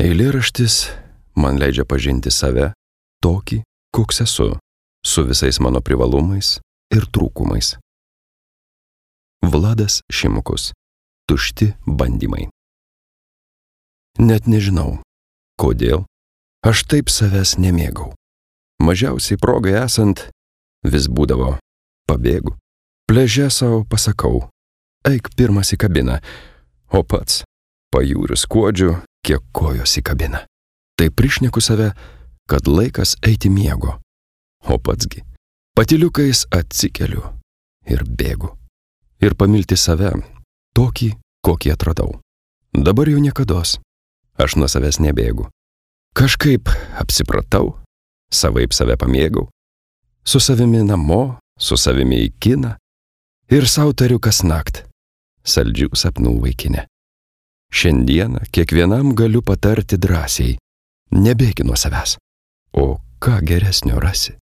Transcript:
Eilėraštis man leidžia pažinti save tokį, koks esu, su visais mano privalumais ir trūkumais. Vladas Šimkus. Tušti bandymai. Net nežinau, kodėl aš taip savęs nemėgau. Mažiausiai progai esant, vis būdavo pabėgu. Pliaže savo pasakau, eik pirmas į kabiną, o pats pajūriu skuodžiu, kiek kojos į kabiną. Tai prišneku save, kad laikas eiti miego, o patsgi patyliukais atsikeliu ir bėgu. Ir pamilti save tokį, kokį atradau. Dabar jau niekados aš nuo savęs nebėgu. Kažkaip apsipratau, savaip save pamėgau, su savimi namo, su savimi į kiną ir sau tariu kasnakt saldžių sapnų vaikinę. Šiandieną kiekvienam galiu patarti drąsiai, nebėgi nuo savęs, o ką geresnio rasi.